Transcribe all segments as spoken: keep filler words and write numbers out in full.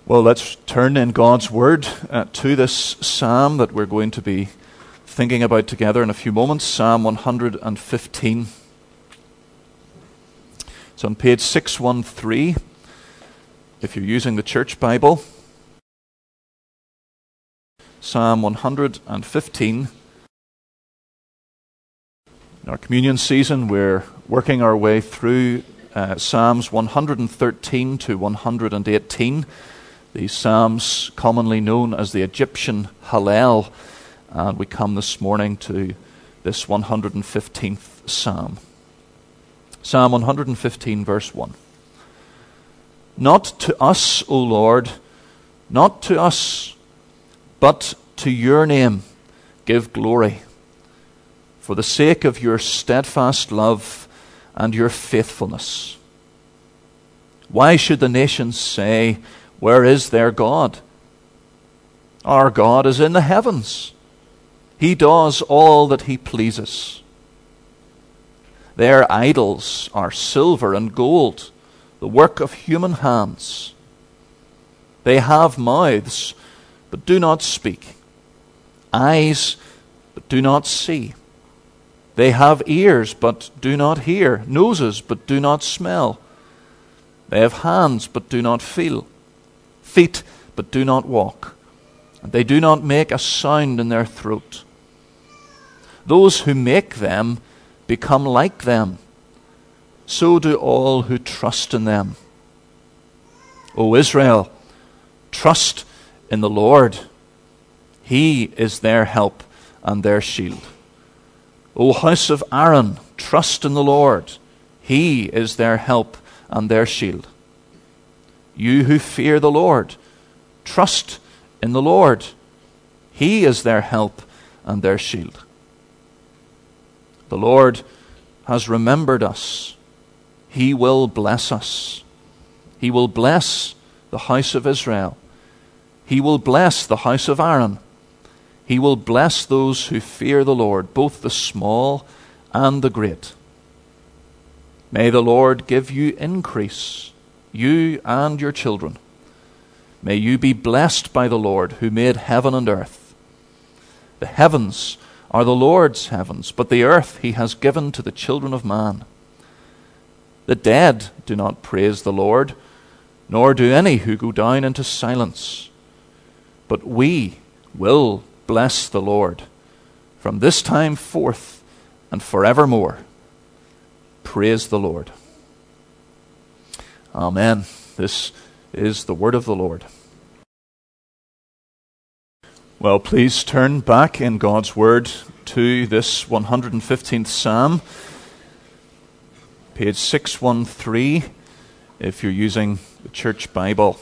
Well, let's turn in God's Word uh, to this psalm that we're going to be thinking about together in a few moments, Psalm one hundred fifteen. It's on page six thirteen, if you're using the Church Bible. Psalm one hundred fifteen. In our communion season, we're working our way through uh, Psalms one hundred thirteen to one hundred eighteen. These psalms commonly known as the Egyptian Hallel, and we come this morning to this one hundred fifteenth psalm. Psalm one hundred fifteen, verse one. Not to us, O Lord, not to us, but to your name give glory, for the sake of your steadfast love and your faithfulness. Why should the nations say, where is their God? Our God is in the heavens. He does all that he pleases. Their idols are silver and gold, the work of human hands. They have mouths, but do not speak, eyes, but do not see. They have ears, but do not hear, noses, but do not smell. They have hands, but do not feel, feet, but do not walk, and they do not make a sound in their throat. Those who make them become like them. So do all who trust in them. O Israel, trust in the Lord. He is their help and their shield. O house of Aaron, trust in the Lord. He is their help and their shield. You who fear the Lord, trust in the Lord. He is their help and their shield. The Lord has remembered us. He will bless us. He will bless the house of Israel. He will bless the house of Aaron. He will bless those who fear the Lord, both the small and the great. May the Lord give you increase, you and your children. May you be blessed by the Lord who made heaven and earth. The heavens are the Lord's heavens, but the earth he has given to the children of man. The dead do not praise the Lord, nor do any who go down into silence. But we will bless the Lord from this time forth and forevermore. Praise the Lord. Amen. This is the word of the Lord. Well, please turn back in God's word to this one hundred fifteenth psalm, page six thirteen, if you're using the Church Bible.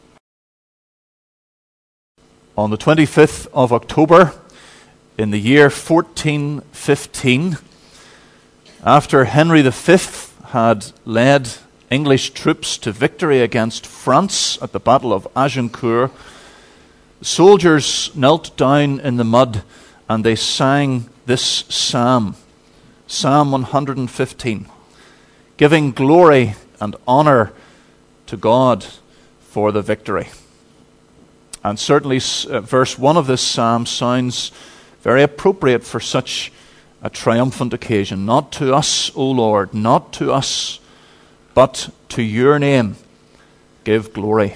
On the twenty-fifth of October, in the year fourteen fifteen, after Henry the Fifth had led English troops to victory against France at the Battle of Agincourt, the soldiers knelt down in the mud and they sang this psalm, Psalm one hundred fifteen, giving glory and honor to God for the victory. And certainly uh, verse one of this psalm sounds very appropriate for such a triumphant occasion. Not to us, O Lord, not to us, but to your name give glory.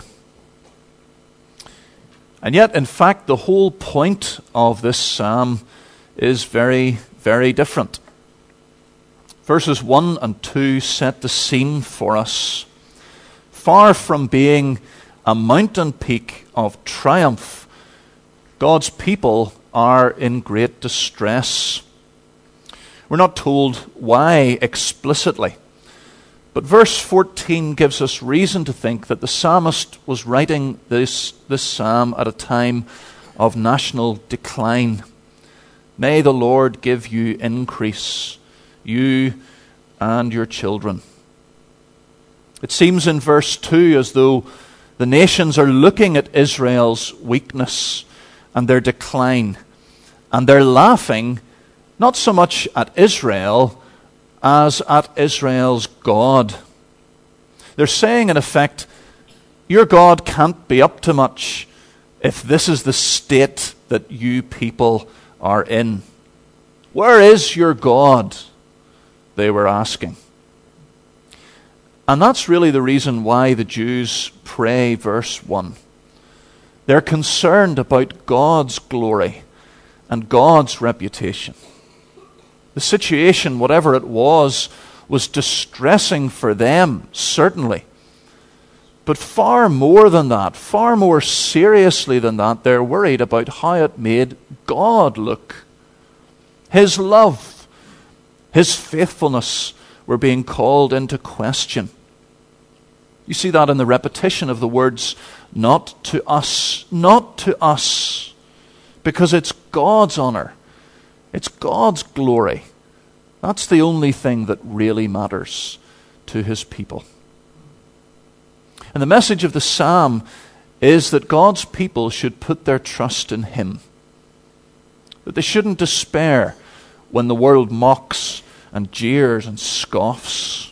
And yet, in fact, the whole point of this psalm is very, very different. Verses one and two set the scene for us. Far from being a mountain peak of triumph, God's people are in great distress. We're not told why explicitly, but verse fourteen gives us reason to think that the psalmist was writing this, this psalm at a time of national decline. May the Lord give you increase, you and your children. It seems in verse two as though the nations are looking at Israel's weakness and their decline, and they're laughing not so much at Israel as at Israel's God. They're saying, in effect, Your God can't be up to much if this is the state that you people are in. Where is your God? They were asking. And that's really the reason why the Jews pray verse one. They're concerned about God's glory and God's reputation. The situation, whatever it was, was distressing for them, certainly. But far more than that, far more seriously than that, they're worried about how it made God look. His love, His faithfulness were being called into question. You see that in the repetition of the words, not to us, not to us, because it's God's honor. It's God's glory. That's the only thing that really matters to His people. And the message of the psalm is that God's people should put their trust in Him. That they shouldn't despair when the world mocks and jeers and scoffs.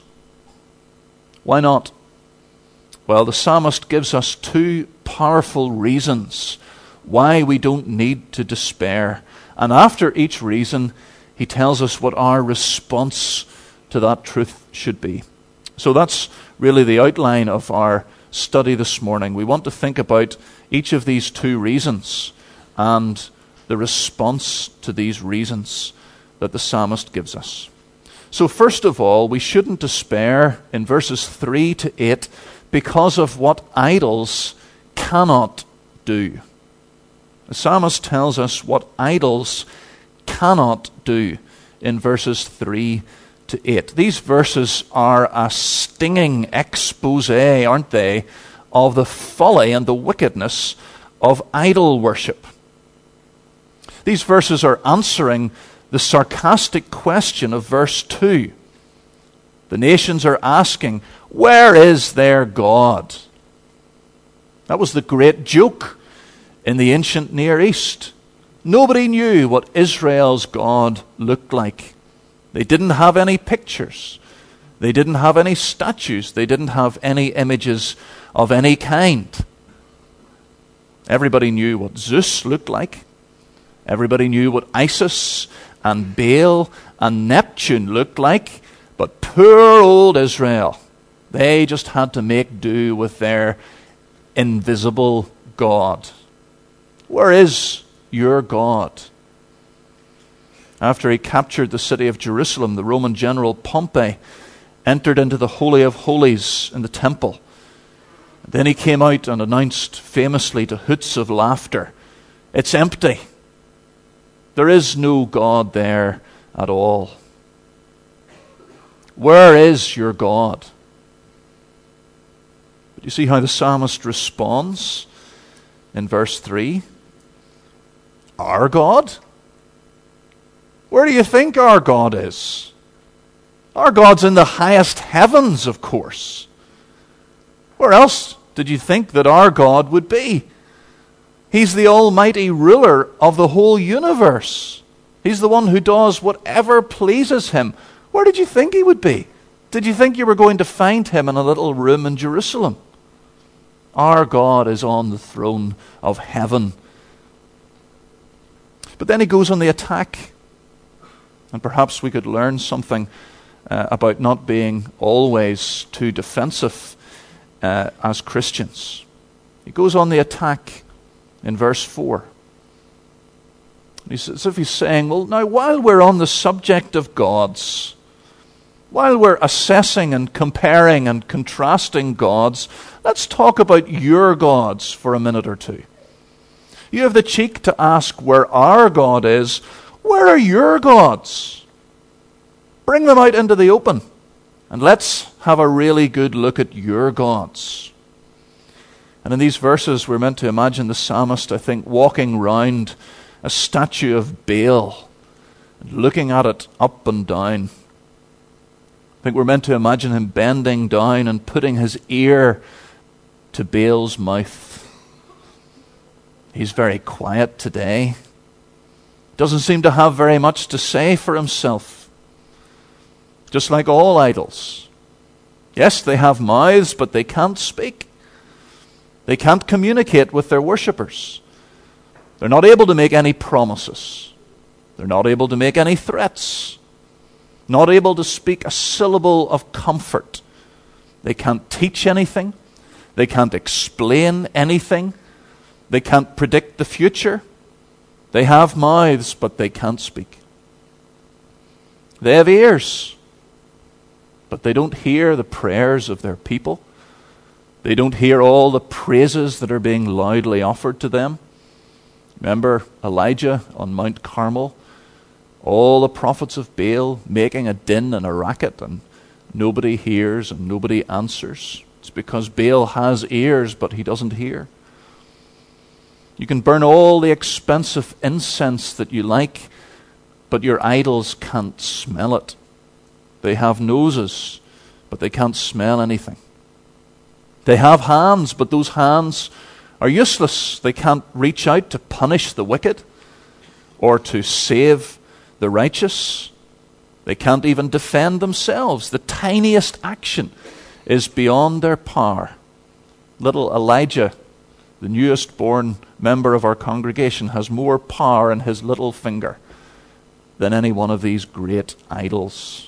Why not? Well, the psalmist gives us two powerful reasons why we don't need to despair. And after each reason, he tells us what our response to that truth should be. So that's really the outline of our study this morning. We want to think about each of these two reasons and the response to these reasons that the psalmist gives us. So first of all, we shouldn't despair in verses three to eight because of what idols cannot do. The psalmist tells us what idols cannot do in verses three to eight. These verses are a stinging expose, aren't they, of the folly and the wickedness of idol worship. These verses are answering the sarcastic question of verse two. The nations are asking, where is their God? That was the great joke in the ancient Near East. Nobody knew what Israel's God looked like. They didn't have any pictures. They didn't have any statues. They didn't have any images of any kind. Everybody knew what Zeus looked like. Everybody knew what Isis and Baal and Neptune looked like. But poor old Israel, they just had to make do with their invisible God. Where is your God? After he captured the city of Jerusalem, the Roman general Pompey entered into the Holy of Holies in the temple. Then he came out and announced famously to hoots of laughter, it's empty. There is no God there at all. Where is your God? But you see how the psalmist responds in verse three? Our God? Where do you think our God is? Our God's in the highest heavens, of course. Where else did you think that our God would be? He's the almighty ruler of the whole universe. He's the one who does whatever pleases him. Where did you think he would be? Did you think you were going to find him in a little room in Jerusalem? Our God is on the throne of heaven. But then he goes on the attack. And perhaps we could learn something uh, about not being always too defensive uh, as Christians. He goes on the attack in verse four. It's as if he's saying, well, now while we're on the subject of gods, while we're assessing and comparing and contrasting gods, let's talk about your gods for a minute or two. You have the cheek to ask where our God is. Where are your gods? Bring them out into the open, and let's have a really good look at your gods. And in these verses, we're meant to imagine the psalmist, I think, walking round a statue of Baal and looking at it up and down. I think we're meant to imagine him bending down and putting his ear to Baal's mouth. He's very quiet today. Doesn't seem to have very much to say for himself. Just like all idols. Yes, they have mouths, but they can't speak. They can't communicate with their worshippers. They're not able to make any promises. They're not able to make any threats. Not able to speak a syllable of comfort. They can't teach anything. They can't explain anything. They can't predict the future. They have mouths, but they can't speak. They have ears, but they don't hear the prayers of their people. They don't hear all the praises that are being loudly offered to them. Remember Elijah on Mount Carmel? All the prophets of Baal making a din and a racket, and nobody hears and nobody answers. It's because Baal has ears, but he doesn't hear. You can burn all the expensive incense that you like, but your idols can't smell it. They have noses, but they can't smell anything. They have hands, but those hands are useless. They can't reach out to punish the wicked or to save the righteous. They can't even defend themselves. The tiniest action is beyond their power. Little Elijah, the newest born member of our congregation, has more power in his little finger than any one of these great idols.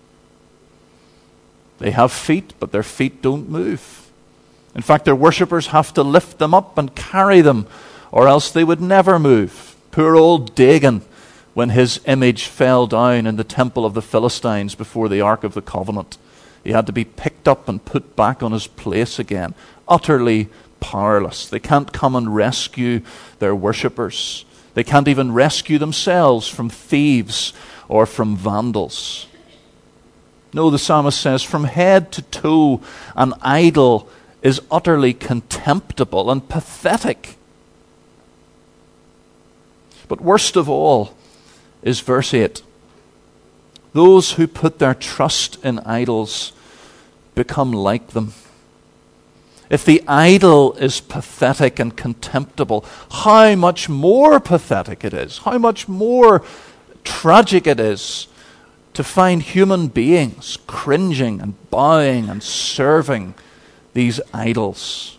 They have feet, but their feet don't move. In fact, their worshippers have to lift them up and carry them, or else they would never move. Poor old Dagon, when his image fell down in the temple of the Philistines before the Ark of the Covenant, he had to be picked up and put back on his place again. Utterly powerless. They can't come and rescue their worshippers. They can't even rescue themselves from thieves or from vandals. No, the psalmist says, from head to toe, an idol is utterly contemptible and pathetic. But worst of all is verse eight. Those who put their trust in idols become like them. If the idol is pathetic and contemptible, how much more pathetic it is, how much more tragic it is to find human beings cringing and bowing and serving these idols.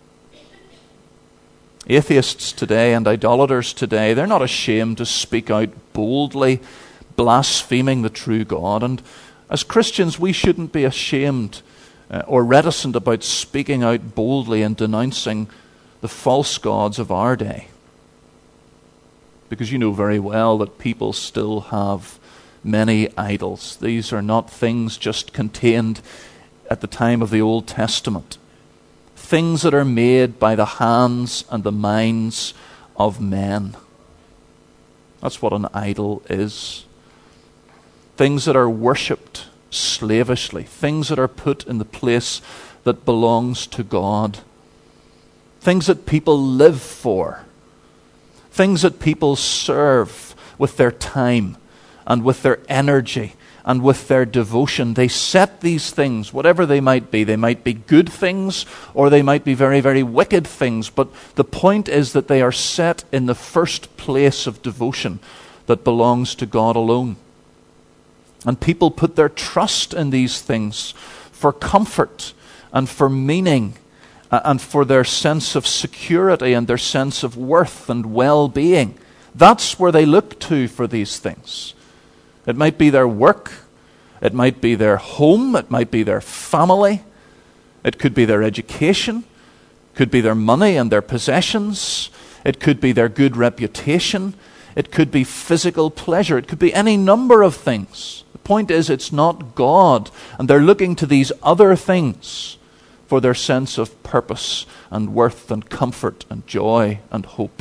Atheists today and idolaters today, they're not ashamed to speak out boldly, blaspheming the true God. And as Christians, we shouldn't be ashamed uh, or reticent about speaking out boldly and denouncing the false gods of our day. Because you know very well that people still have many idols. These are not things just contained at the time of the Old Testament. Things that are made by the hands and the minds of men. That's what an idol is. Things that are worshipped slavishly. Things that are put in the place that belongs to God. Things that people live for. Things that people serve with their time and with their energy and with their devotion. They set these things, whatever they might be. They might be good things or they might be very, very wicked things. But the point is that they are set in the first place of devotion that belongs to God alone. And people put their trust in these things for comfort and for meaning and for their sense of security and their sense of worth and well-being. That's where they look to for these things. It might be their work. It might be their home. It might be their family. It could be their education. It could be their money and their possessions. It could be their good reputation. It could be physical pleasure. It could be any number of things. The point is, it's not God. And they're looking to these other things for their sense of purpose and worth and comfort and joy and hope.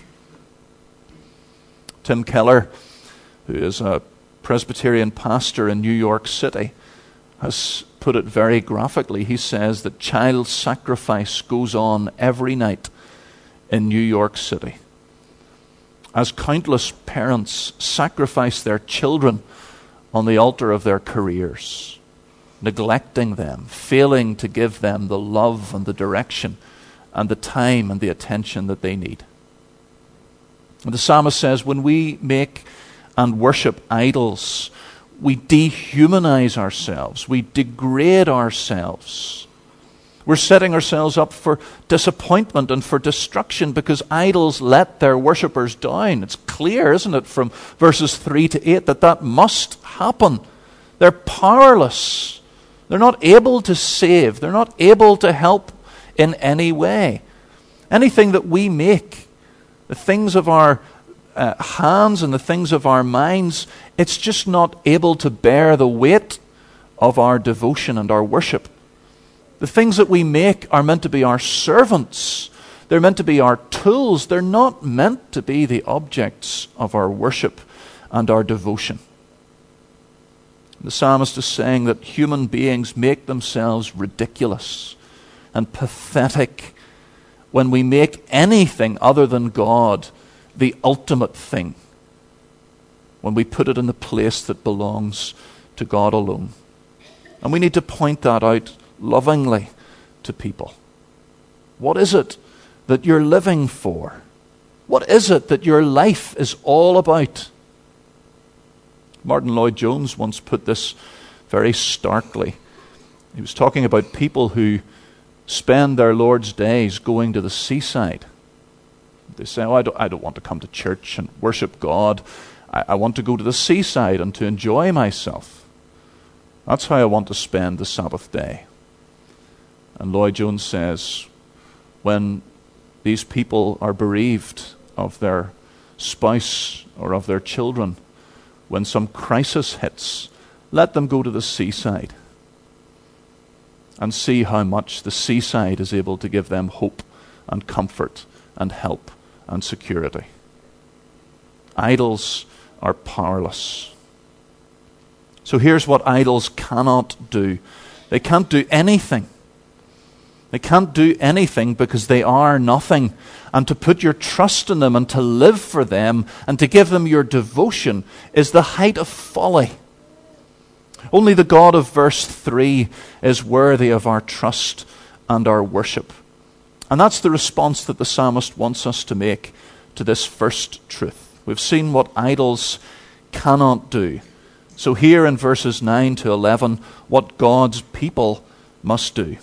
Tim Keller, who is a Presbyterian pastor in New York City, has put it very graphically. He says that child sacrifice goes on every night in New York City, as countless parents sacrifice their children on the altar of their careers, neglecting them, failing to give them the love and the direction and the time and the attention that they need. And the psalmist says, when we make and worship idols, we dehumanize ourselves, we degrade ourselves, We're setting ourselves up for disappointment and for destruction because idols let their worshippers down. It's clear, isn't it, from verses three to eight, that that must happen. They're powerless. They're not able to save. They're not able to help in any way. Anything that we make, the things of our uh, hands and the things of our minds, it's just not able to bear the weight of our devotion and our worship. The things that we make are meant to be our servants. They're meant to be our tools. They're not meant to be the objects of our worship and our devotion. The psalmist is saying that human beings make themselves ridiculous and pathetic when we make anything other than God the ultimate thing, when we put it in the place that belongs to God alone. And we need to point that out lovingly to people. What is it that you're living for? What is it that your life is all about? Martin Lloyd-Jones once put this very starkly. He was talking about people who spend their Lord's days going to the seaside. They say, oh, I don't, I don't want to come to church and worship God. I, I want to go to the seaside and to enjoy myself. That's how I want to spend the Sabbath day. And Lloyd-Jones says, when these people are bereaved of their spouse or of their children, when some crisis hits, let them go to the seaside and see how much the seaside is able to give them hope and comfort and help and security. Idols are powerless. So here's what idols cannot do. They can't do anything. They can't do anything because they are nothing. And to put your trust in them and to live for them and to give them your devotion is the height of folly. Only the God of verse three is worthy of our trust and our worship. And that's the response that the psalmist wants us to make to this first truth. We've seen what idols cannot do. So here in verses nine to eleven, what God's people must do.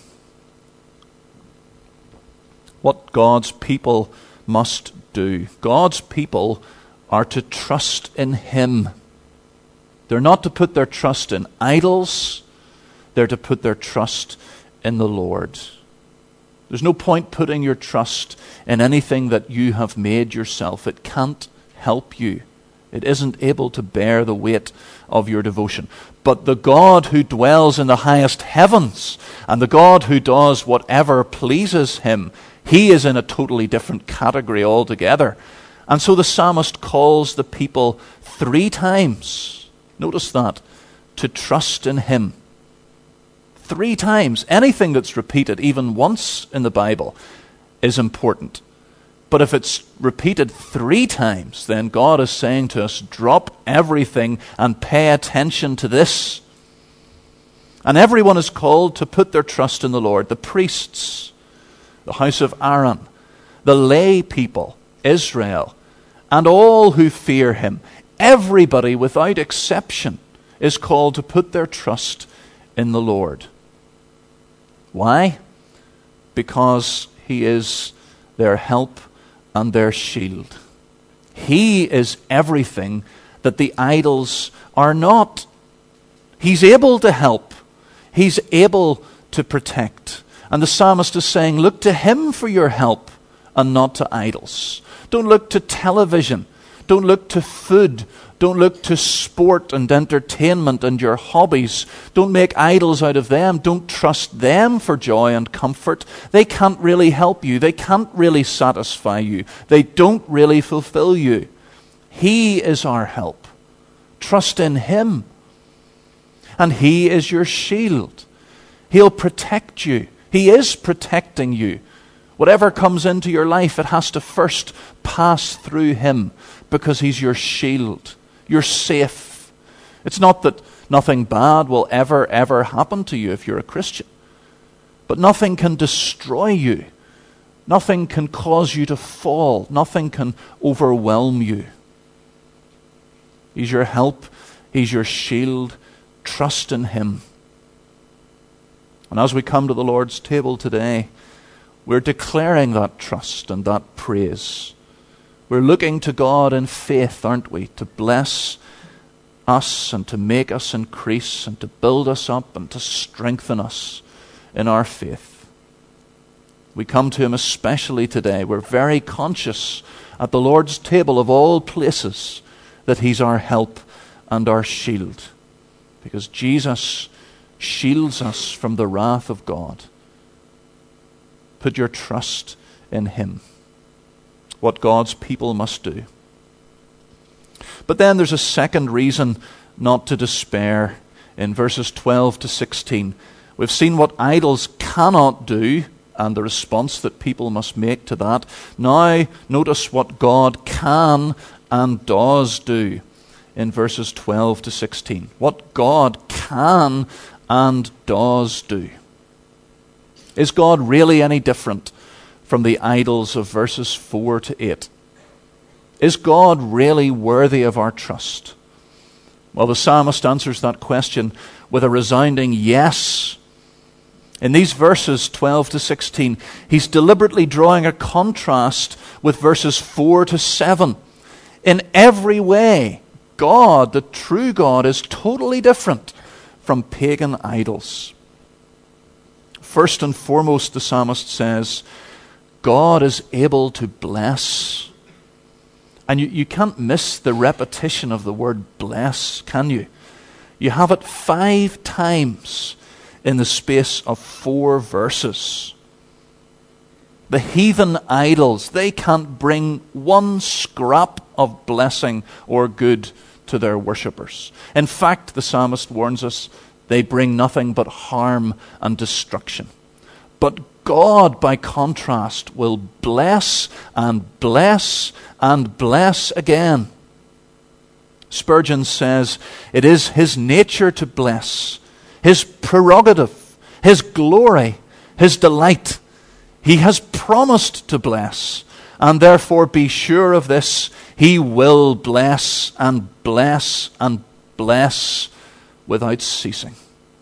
What God's people must do. God's people are to trust in Him. They're not to put their trust in idols. They're to put their trust in the Lord. There's no point putting your trust in anything that you have made yourself. It can't help you. It isn't able to bear the weight of your devotion. But the God who dwells in the highest heavens and the God who does whatever pleases Him, He is in a totally different category altogether. And so the psalmist calls the people three times, notice that, to trust in Him. Three times. Anything that's repeated even once in the Bible is important. But if it's repeated three times, then God is saying to us, drop everything and pay attention to this. And everyone is called to put their trust in the Lord. The priests, the house of Aaron, the lay people, Israel, and all who fear Him. Everybody without exception is called to put their trust in the Lord. Why? Because He is their help and their shield. He is everything that the idols are not. He's able to help. He's able to protect. And the psalmist is saying, look to Him for your help and not to idols. Don't look to television. Don't look to food. Don't look to sport and entertainment and your hobbies. Don't make idols out of them. Don't trust them for joy and comfort. They can't really help you. They can't really satisfy you. They don't really fulfill you. He is our help. Trust in Him. And He is your shield. He'll protect you. He is protecting you. Whatever comes into your life, it has to first pass through Him because He's your shield. You're safe. It's not that nothing bad will ever, ever happen to you if you're a Christian. But nothing can destroy you. Nothing can cause you to fall. Nothing can overwhelm you. He's your help. He's your shield. Trust in Him. And as we come to the Lord's table today, we're declaring that trust and that praise. We're looking to God in faith, aren't we, to bless us and to make us increase and to build us up and to strengthen us in our faith. We come to him especially today. We're very conscious at the Lord's table of all places that he's our help and our shield, because Jesus shields us from the wrath of God. Put your trust in him. What God's people must do. But then there's a second reason not to despair in verses twelve to sixteen. We've seen what idols cannot do and the response that people must make to that. Now notice what God can and does do in verses twelve to sixteen. What God can and does do. Is God really any different from the idols of verses four to eight? Is God really worthy of our trust? Well, the psalmist answers that question with a resounding yes. In these verses twelve to sixteen, he's deliberately drawing a contrast with verses four to seven. In every way, God, the true God, is totally different from pagan idols. First and foremost, the psalmist says, God is able to bless. And you, you can't miss the repetition of the word bless, can you? You have it five times in the space of four verses. The heathen idols, they can't bring one scrap of blessing or good to their worshippers. In fact, the psalmist warns us, they bring nothing but harm and destruction. But God, by contrast, will bless and bless and bless again. Spurgeon says, it is his nature to bless, his prerogative, his glory, his delight. He has promised to bless, and therefore be sure of this, he will bless and bless and bless without ceasing.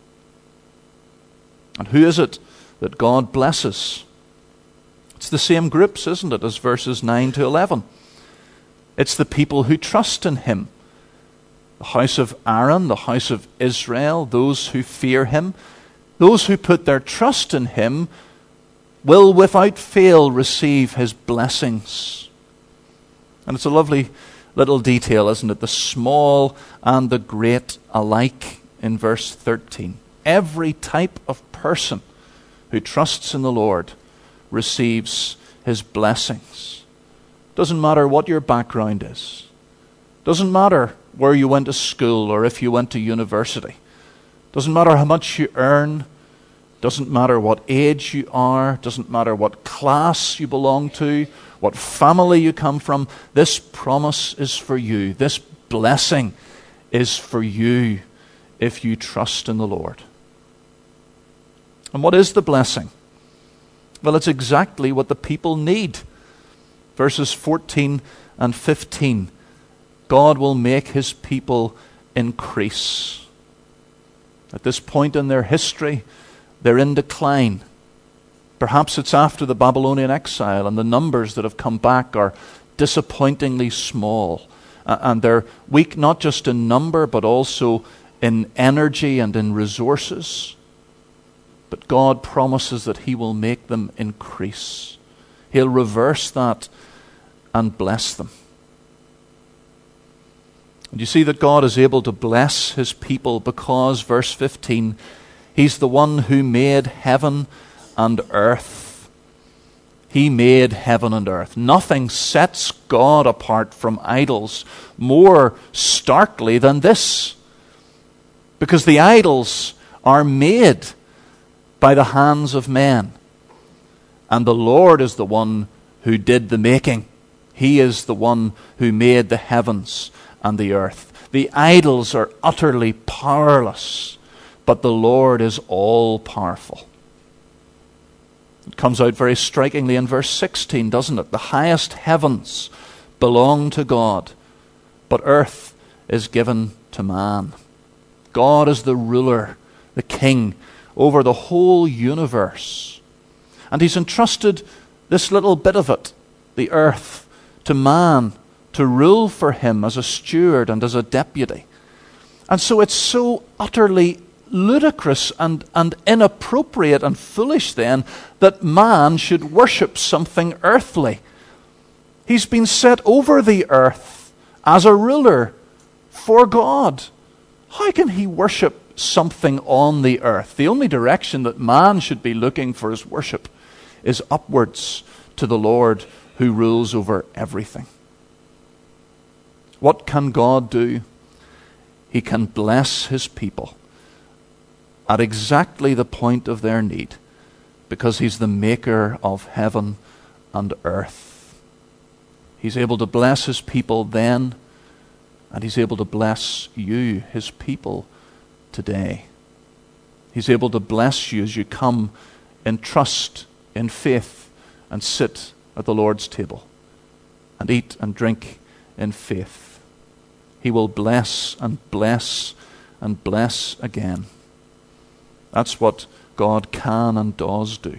And who is it that God blesses? It's the same groups, isn't it, as verses nine to eleven. It's the people who trust in him. The house of Aaron, the house of Israel, those who fear him, those who put their trust in him will without fail receive his blessings. And it's a lovely little detail, isn't it? The small and the great alike in verse thirteen. Every type of person who trusts in the Lord receives his blessings. Doesn't matter what your background is. Doesn't matter where you went to school or if you went to university. Doesn't matter how much you earn. Doesn't matter what age you are. Doesn't matter what class you belong to, what family you come from. This promise is for you. This blessing is for you if you trust in the Lord. And what is the blessing? Well, it's exactly what the people need. Verses fourteen and fifteen. God will make his people increase. At this point in their history, they're in decline. Perhaps it's after the Babylonian exile, and the numbers that have come back are disappointingly small. And they're weak not just in number, but also in energy and in resources. But God promises that he will make them increase. He'll reverse that and bless them. And you see that God is able to bless his people because, verse fifteen, he's the one who made heaven and earth. He made heaven and earth. Nothing sets God apart from idols more starkly than this. Because the idols are made by the hands of men. And the Lord is the one who did the making. He is the one who made the heavens and the earth. The idols are utterly powerless, but the Lord is all-powerful. It comes out very strikingly in verse sixteen, doesn't it? The highest heavens belong to God, but earth is given to man. God is the ruler, the king, over the whole universe. And he's entrusted this little bit of it, the earth, to man to rule for him as a steward and as a deputy. And so it's so utterly ludicrous and, and inappropriate and foolish then that man should worship something earthly. He's been set over the earth as a ruler for God. How can he worship something on the earth? The only direction that man should be looking for his worship is upwards to the Lord who rules over everything. What can God do? He can bless his people at exactly the point of their need, because he's the maker of heaven and earth. He's able to bless his people then, and he's able to bless you, his people, today. He's able to bless you as you come in trust, in faith, and sit at the Lord's table, and eat and drink in faith. He will bless and bless and bless again. That's what God can and does do.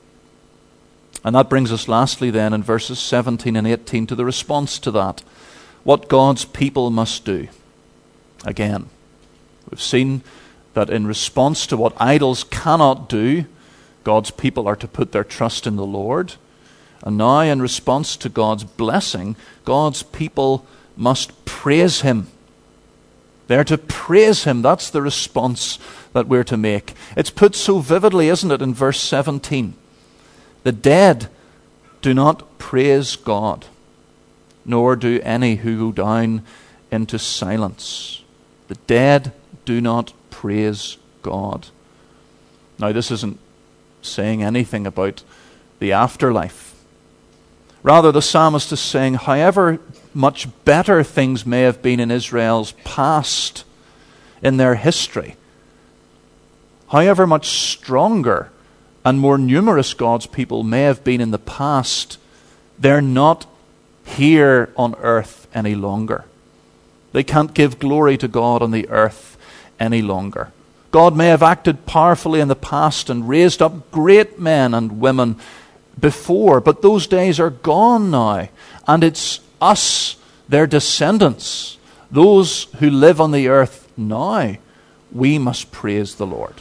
And that brings us lastly then in verses seventeen and eighteen to the response to that. What God's people must do. Again, we've seen that in response to what idols cannot do, God's people are to put their trust in the Lord. And now in response to God's blessing, God's people must praise him. They're to praise him. That's the response that we're to make. It's put so vividly, isn't it, in verse seventeen. The dead do not praise God, nor do any who go down into silence. The dead do not praise God. Now, this isn't saying anything about the afterlife. Rather, the psalmist is saying, however much better things may have been in Israel's past, in their history, however much stronger and more numerous God's people may have been in the past, they're not here on earth any longer. They can't give glory to God on the earth any longer. God may have acted powerfully in the past and raised up great men and women before, but those days are gone now, and it's us, their descendants, those who live on the earth now, we must praise the Lord.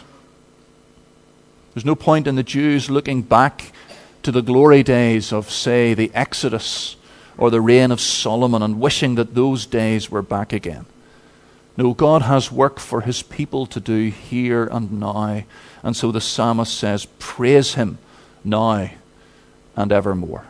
There's no point in the Jews looking back to the glory days of, say, the Exodus or the reign of Solomon and wishing that those days were back again. No, God has work for his people to do here and now, and so the psalmist says, praise him now and evermore.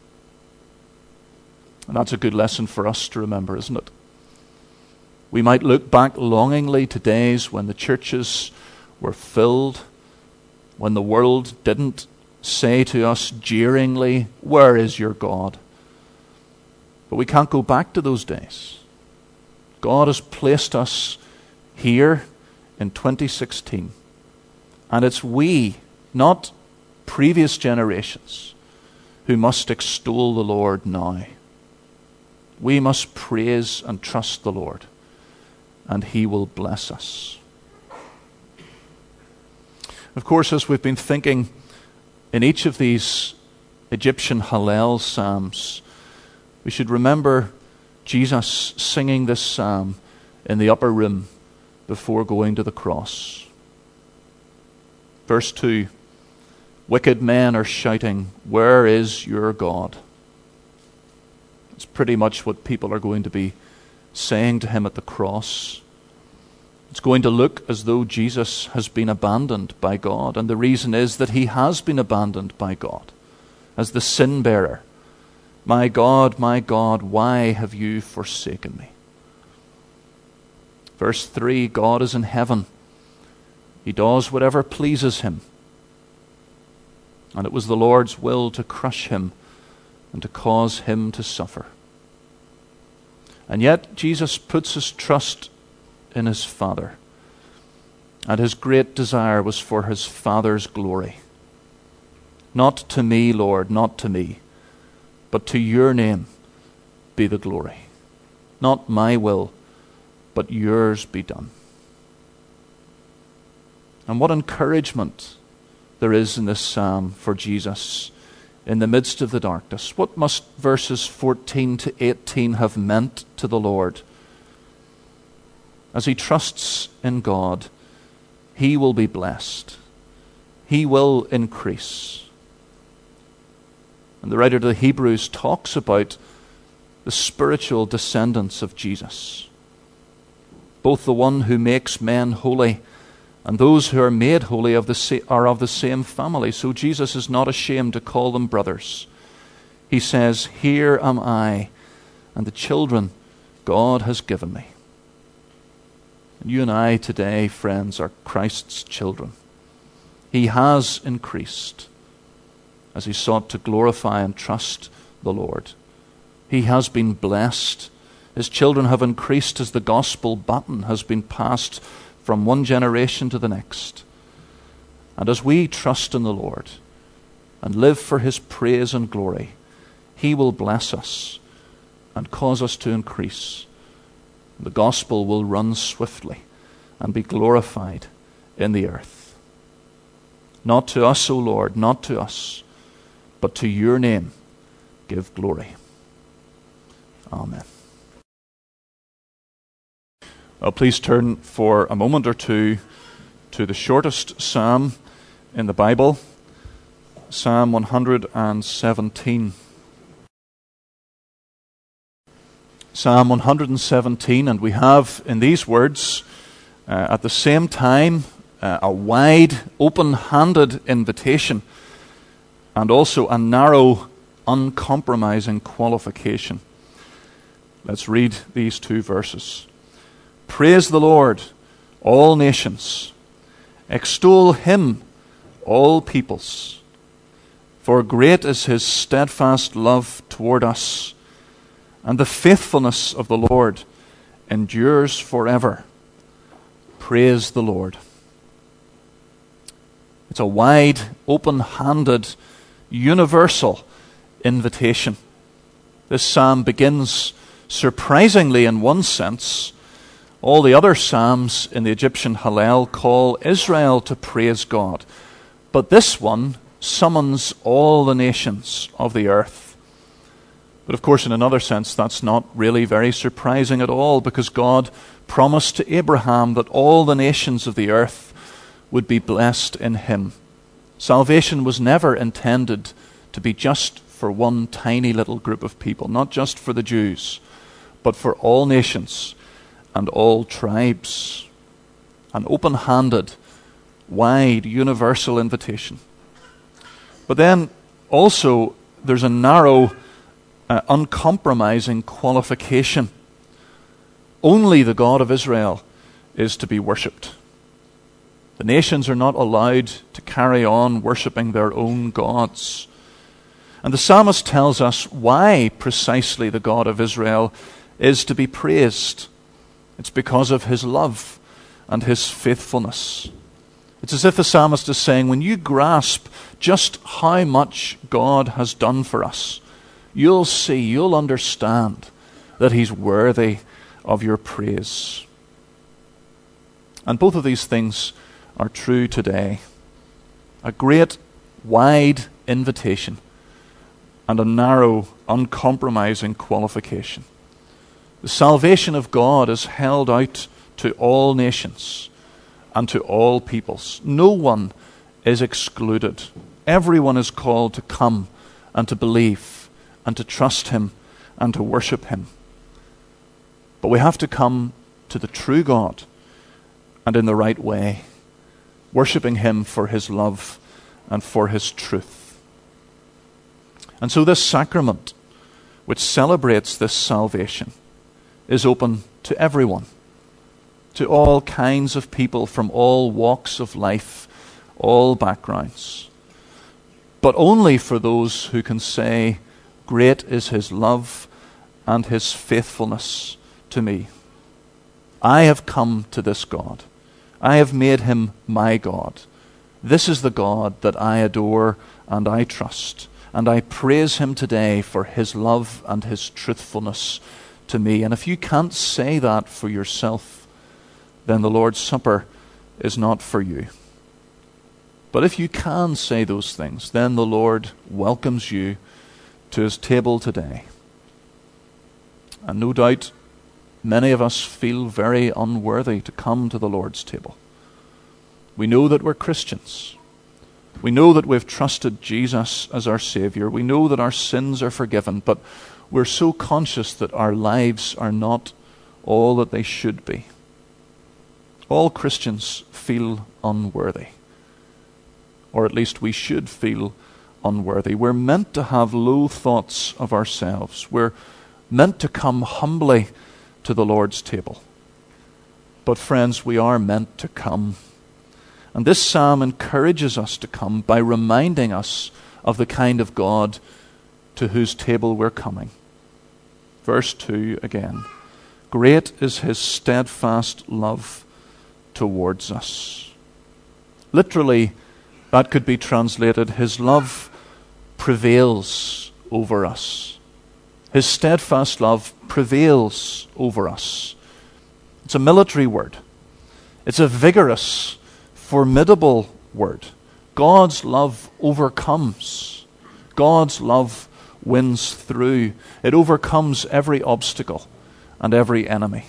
And that's a good lesson for us to remember, isn't it? We might look back longingly to days when the churches were filled, when the world didn't say to us jeeringly, where is your God? But we can't go back to those days. God has placed us here in twenty sixteen. And it's we, not previous generations, who must extol the Lord now. We must praise and trust the Lord, and he will bless us. Of course, as we've been thinking in each of these Egyptian Hallel psalms, we should remember Jesus singing this psalm in the upper room before going to the cross. Verse two, wicked men are shouting, where is your God? It's pretty much what people are going to be saying to him at the cross. It's going to look as though Jesus has been abandoned by God, and the reason is that he has been abandoned by God as the sin bearer. My God, my God, why have you forsaken me? Verse three, God is in heaven. He does whatever pleases him. And it was the Lord's will to crush him and to cause him to suffer. And yet Jesus puts his trust in his Father. And his great desire was for his Father's glory. Not to me, Lord, not to me, but to your name be the glory. Not my will, but yours be done. And what encouragement there is in this psalm for Jesus in the midst of the darkness. What must verses fourteen to eighteen have meant to the Lord? As he trusts in God, he will be blessed. He will increase. And the writer to the Hebrews talks about the spiritual descendants of Jesus, both the one who makes men holy and those who are made holy of the sa- are of the same family. So Jesus is not ashamed to call them brothers. He says, "Here am I, and the children God has given me." And you and I today, friends, are Christ's children. He has increased as he sought to glorify and trust the Lord. He has been blessed. His children have increased as the gospel baton has been passed from one generation to the next. And as we trust in the Lord and live for his praise and glory, he will bless us and cause us to increase. The gospel will run swiftly and be glorified in the earth. Not to us, O Lord, not to us, but to your name give glory. Amen. Well, please turn for a moment or two to the shortest psalm in the Bible, Psalm one hundred seventeen. Psalm one hundred seventeen, and we have in these words, uh, at the same time, uh, a wide, open-handed invitation and also a narrow, uncompromising qualification. Let's read these two verses. Praise the Lord, all nations. Extol him, all peoples. For great is his steadfast love toward us, and the faithfulness of the Lord endures forever. Praise the Lord. It's a wide, open-handed, universal invitation. This psalm begins surprisingly in one sense. All the other psalms in the Egyptian Hallel call Israel to praise God. But this one summons all the nations of the earth. But of course, in another sense, that's not really very surprising at all, because God promised to Abraham that all the nations of the earth would be blessed in him. Salvation was never intended to be just for one tiny little group of people, not just for the Jews, but for all nations and all tribes. An open-handed, wide, universal invitation. But then also there's a narrow, uh, uncompromising qualification. Only the God of Israel is to be worshipped. The nations are not allowed to carry on worshipping their own gods. And the psalmist tells us why precisely the God of Israel is to be praised. It's because of his love and his faithfulness. It's as if the psalmist is saying, when you grasp just how much God has done for us, you'll see, you'll understand that he's worthy of your praise. And both of these things are true today. A great, wide invitation and a narrow, uncompromising qualification. The salvation of God is held out to all nations and to all peoples. No one is excluded. Everyone is called to come and to believe and to trust him and to worship him. But we have to come to the true God and in the right way, worshipping him for his love and for his truth. And so this sacrament, which celebrates this salvation, is open to everyone, to all kinds of people from all walks of life, all backgrounds. But only for those who can say, great is his love and his faithfulness to me. I have come to this God. I have made him my God. This is the God that I adore and I trust. And I praise him today for his love and his truthfulness to me. And if you can't say that for yourself, then the Lord's Supper is not for you. But if you can say those things, then the Lord welcomes you to his table today. And no doubt, many of us feel very unworthy to come to the Lord's table. We know that we're Christians. We know that we've trusted Jesus as our Savior. We know that our sins are forgiven, but we're so conscious that our lives are not all that they should be. All Christians feel unworthy. Or at least we should feel unworthy. We're meant to have low thoughts of ourselves. We're meant to come humbly to the Lord's table. But friends, we are meant to come. And this psalm encourages us to come by reminding us of the kind of God to whose table we're coming. Verse two again. Great is his steadfast love towards us. Literally, that could be translated, his love prevails over us. His steadfast love prevails over us. It's a military word. It's a vigorous, formidable word. God's love overcomes. God's love wins through. It overcomes every obstacle and every enemy.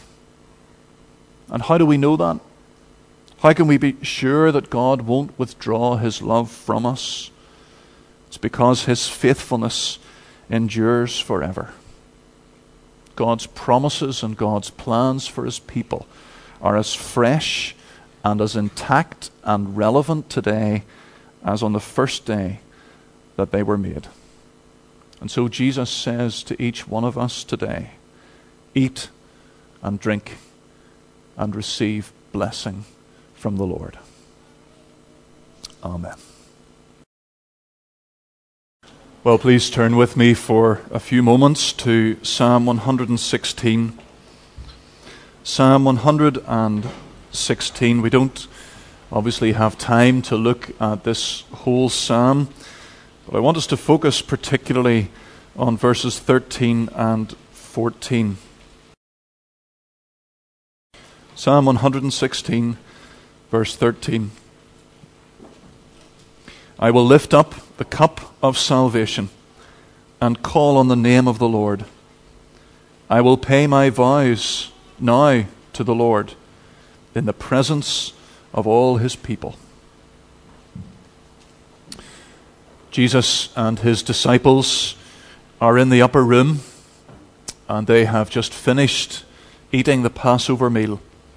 And how do we know that? How can we be sure that God won't withdraw his love from us? It's because his faithfulness endures forever. God's promises and God's plans for his people are as fresh and as intact and relevant today as on the first day that they were made. And so Jesus says to each one of us today, eat and drink and receive blessing from the Lord. Amen. Well, please turn with me for a few moments to Psalm one hundred sixteen. Psalm one hundred sixteen. We don't obviously have time to look at this whole psalm, but I want us to focus particularly on verses thirteen and fourteen. Psalm one hundred sixteen, verse thirteen. I will lift up the cup of salvation and call on the name of the Lord. I will pay my vows now to the Lord in the presence of all his people. Jesus and his disciples are in the upper room, and they have just finished eating the Passover meal.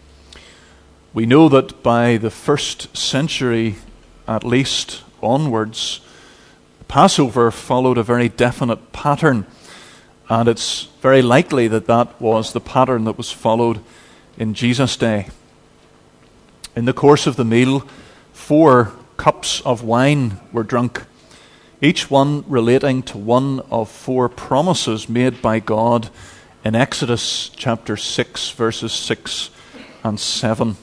We know that by the first century, at least onwards, Passover followed a very definite pattern, and it's very likely that that was the pattern that was followed in Jesus' day. In the course of the meal, four cups of wine were drunk, each one relating to one of four promises made by God in Exodus chapter six, verses six and seven.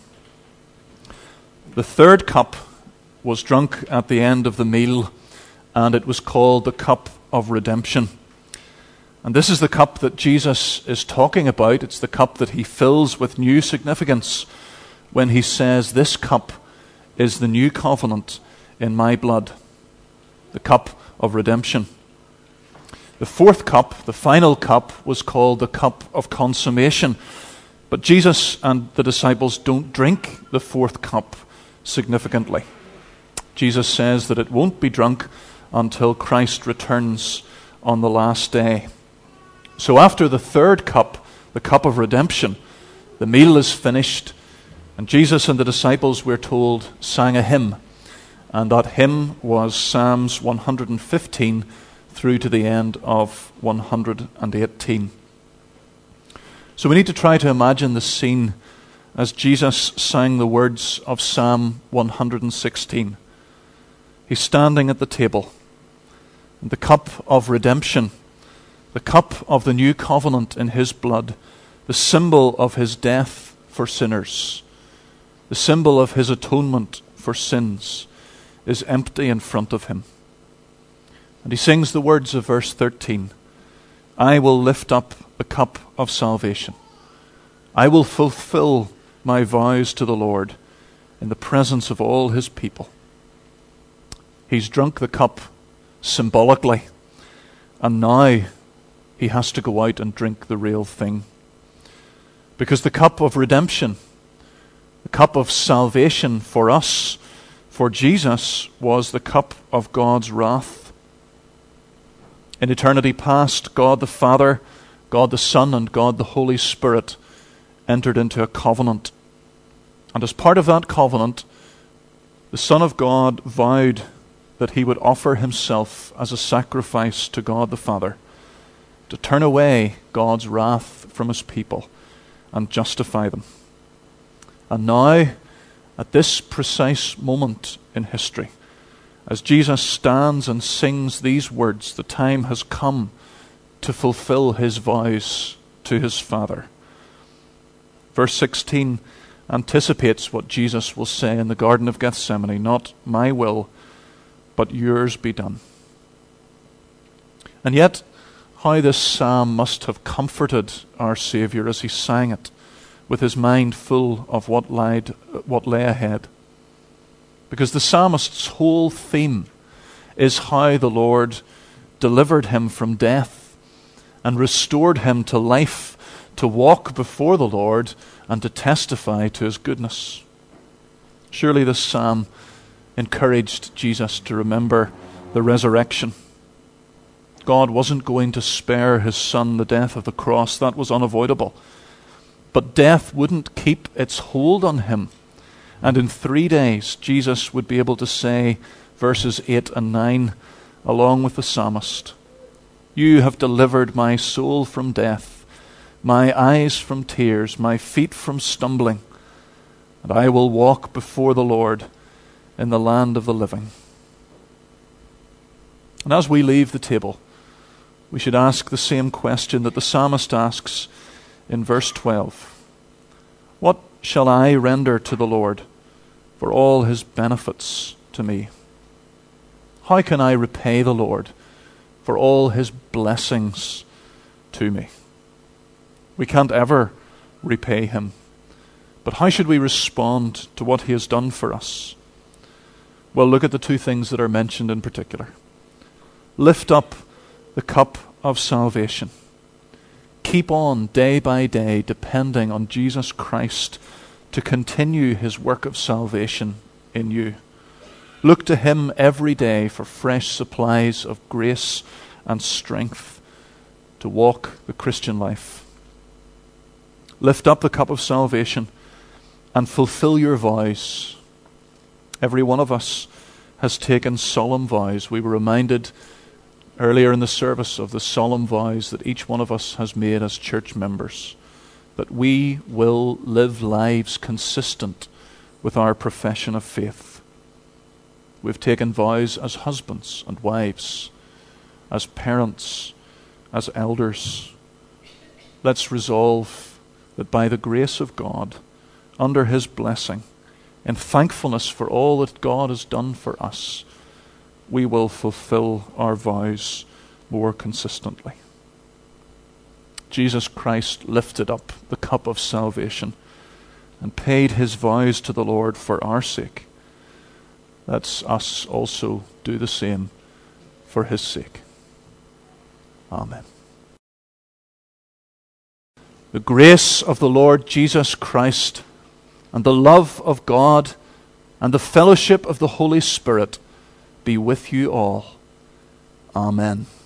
The third cup was drunk at the end of the meal, and it was called the cup of redemption. And this is the cup that Jesus is talking about. It's the cup that he fills with new significance when he says, "This cup is the new covenant in my blood," the cup of redemption. The fourth cup, the final cup, was called the cup of consummation. But Jesus and the disciples don't drink the fourth cup significantly. Jesus says that it won't be drunk until Christ returns on the last day. So after the third cup, the cup of redemption, the meal is finished, and Jesus and the disciples, we're told, sang a hymn. And that hymn was Psalms one hundred fifteen through to the end of one hundred eighteen. So we need to try to imagine the scene as Jesus sang the words of Psalm one hundred sixteen. He's standing at the table, and the cup of redemption, the cup of the new covenant in his blood, the symbol of his death for sinners, the symbol of his atonement for sins, is empty in front of him. And he sings the words of verse thirteen, I will lift up the cup of salvation. I will fulfill my vows to the Lord in the presence of all his people. He's drunk the cup symbolically, and now he has to go out and drink the real thing. Because the cup of redemption, the cup of salvation for us, for Jesus, was the cup of God's wrath. In eternity past, God the Father, God the Son, and God the Holy Spirit entered into a covenant. And as part of that covenant, the Son of God vowed that he would offer himself as a sacrifice to God the Father to turn away God's wrath from his people and justify them. And now, at this precise moment in history, as Jesus stands and sings these words, the time has come to fulfill his vows to his Father. Verse sixteen anticipates what Jesus will say in the Garden of Gethsemane, "Not my will, but yours be done." And yet, how this psalm must have comforted our Saviour as he sang it, with his mind full of what lied, what lay ahead. Because the psalmist's whole theme is how the Lord delivered him from death and restored him to life, to walk before the Lord and to testify to his goodness. Surely this psalm encouraged Jesus to remember the resurrection. God wasn't going to spare his Son the death of the cross. That was unavoidable. But death wouldn't keep its hold on him. And in three days, Jesus would be able to say, verses eight and nine, along with the psalmist, "You have delivered my soul from death, my eyes from tears, my feet from stumbling, and I will walk before the Lord in the land of the living." And as we leave the table, we should ask the same question that the psalmist asks in verse twelve. What shall I render to the Lord for all his benefits to me? How can I repay the Lord for all his blessings to me? We can't ever repay him. But how should we respond to what he has done for us? Well, look at the two things that are mentioned in particular. Lift up the cup of salvation. Keep on day by day depending on Jesus Christ to continue his work of salvation in you. Look to him every day for fresh supplies of grace and strength to walk the Christian life. Lift up the cup of salvation and fulfill your vows. Every one of us has taken solemn vows. We were reminded earlier in the service of the solemn vows that each one of us has made as church members, that we will live lives consistent with our profession of faith. We've taken vows as husbands and wives, as parents, as elders. Let's resolve that by the grace of God, under his blessing, in thankfulness for all that God has done for us, we will fulfill our vows more consistently. Jesus Christ lifted up the cup of salvation and paid his vows to the Lord for our sake. Let's us also do the same for his sake. Amen. The grace of the Lord Jesus Christ and the love of God and the fellowship of the Holy Spirit be with you all. Amen.